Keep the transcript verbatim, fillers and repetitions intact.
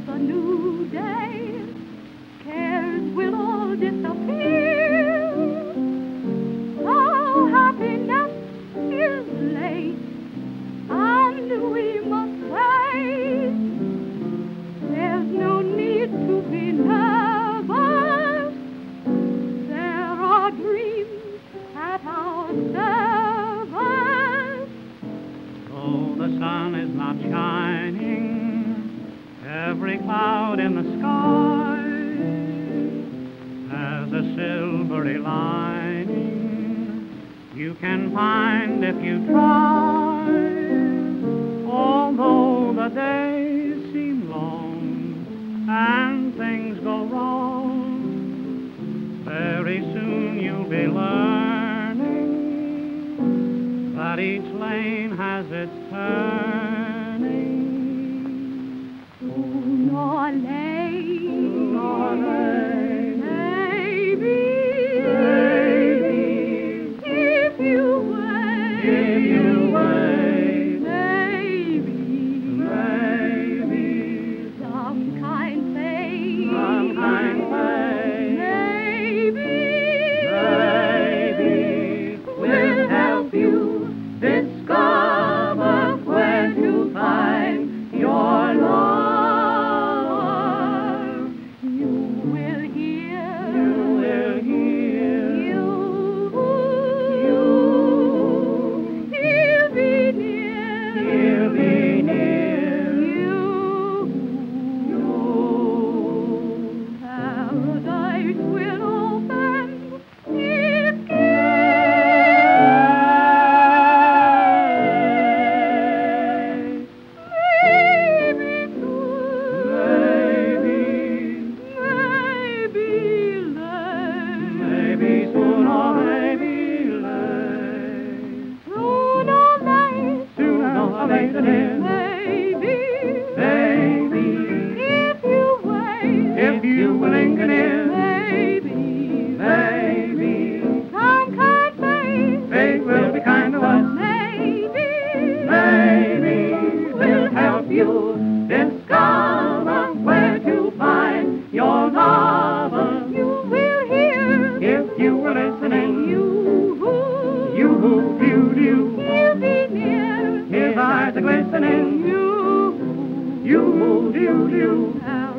a new day, cares will all disappear. So happiness is late, and we must say, there's no need to be nervous. There are dreams at our service. Though the sun is not shining, every cloud in the sky has a silvery lining you can find if you try. Although the days seem long and things go wrong, very soon you'll be learning that each lane has its turning. Soon or late, Soon or late, maybe, maybe, if you wait, if you wait, maybe, maybe, some kind fate, some kind fate, maybe, maybe, will help you discover where to find your love. you will hear, You will hear, you, you, he'll be near, he'll be near, you, you. paradise will open its gates. Maybe soon, Maybe, maybe late, maybe soon or maybe late, soon or late, sooner or later, dear, maybe, baby, if you wait, if you will linger near, maybe, maybe, some kind fate, fate will be kind to us, maybe, maybe, will help you discover where to find your lover. you will hear, If you were listening, you, you who viewed you, he'll be near, his eyes are glistening, you, you who viewed you, paradise